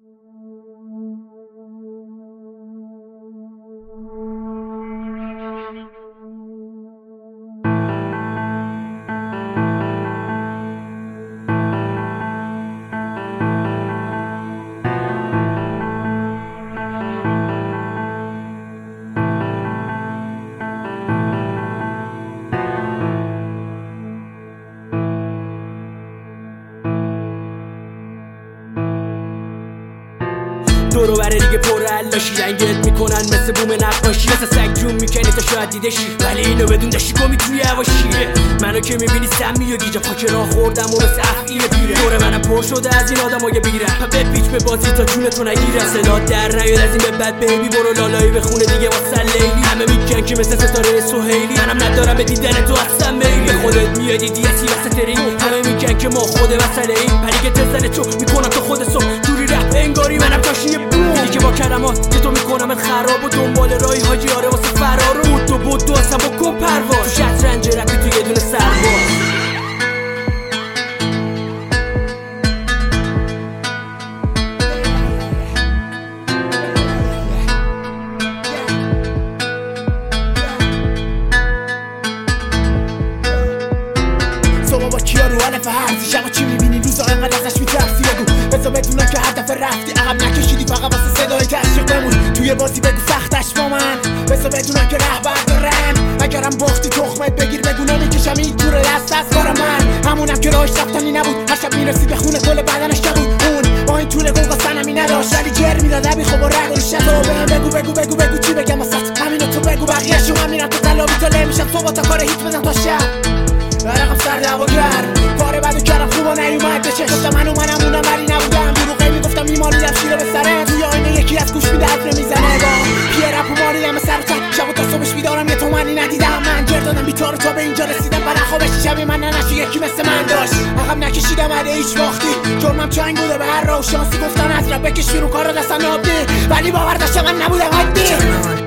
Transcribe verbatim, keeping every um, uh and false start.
دورو بره دیگه پر علاشی، رنگت میکنن مثل بوم نقاشی، مثل سگ جون میکنی تا شاید دیده شی، ولی اینو بدون داشتی کمی توی هواشیه. منو که میبینی سمی و گیجم خاک راه خوردم و مثل افعیه پیره، دوره منم پر شده از این آدمای بیرم، به پیچ به بازی تا جونتو نگیرم. صدا در نیاد از این به بد بیبی، برو لالایی به خونه دیگه واسه لیلی. همه میگن که مثل ستاره سهیلی، منم ندارم به دیدن تو اصلا میلی. خودت میادی دیسی وسط رینگ، همه میگن که ما خود مسئله ایم، ولی که تزن تو میکنم تو خود سو دوری رفت انگاری منم تاشی بوم که با کلمات که تو میکنم خراب و دنبال رای حاجی آره واسه فرار و بود و بود دو اصلا با کن پرواز تو شطرنج رپی تو یه دونه سرباز. صبح با کیا رو علف هرزی، شبا چی میبینی روزا انقدر ازش میترسی، بگو بذار بدونم که هدف رفتی عقب نکشیدی، فقط واسه صدای تشویق بمون توی بازی، بگو سختش با من، بذار بدونم که رهبر دارم، اگرم باختی تخمت بگیر بگو نمیکشم این توره دست از کار من، همونم که راهش رفتنی نبود، هر شب میرسی به خونه کل بدنش نبود، اون با این طول گلگا سنمی نداشت ولی جر میداد ابی خب و رگ و ریشت. تو بهم بگو بگو بگو بگو چی بگم واسط، همینو تو بگو بقیه‌شو همینم تو تلابی تا نمیشم صبح تا کار هیت بزن تا شب برقم سر دواگر کار بدو کردم خوبا نیومد بچه، گفتم من اومنم اونم ولی نبودم، دروغه میگفتم میمالیدم شیره به سره، توی آینه یکی از گوش میده حرف نمیزنه، با پیه رپ و مالیدم سر تن، شب و تا صبحش بیدارم یه تومنی ندیدم، من گرد دادم بیتارو تا به اینجا رسیدم، برای خوابش شبی من ننشی یکی مثل من داشت، عقب نکشیدم عده هیچ وقتی، جرمم چنگ بوده به هر راه و شانسی گفتن از رب بکش بیرون کارو دستم نابدی، ولی باور داشتم من نبودم عادی.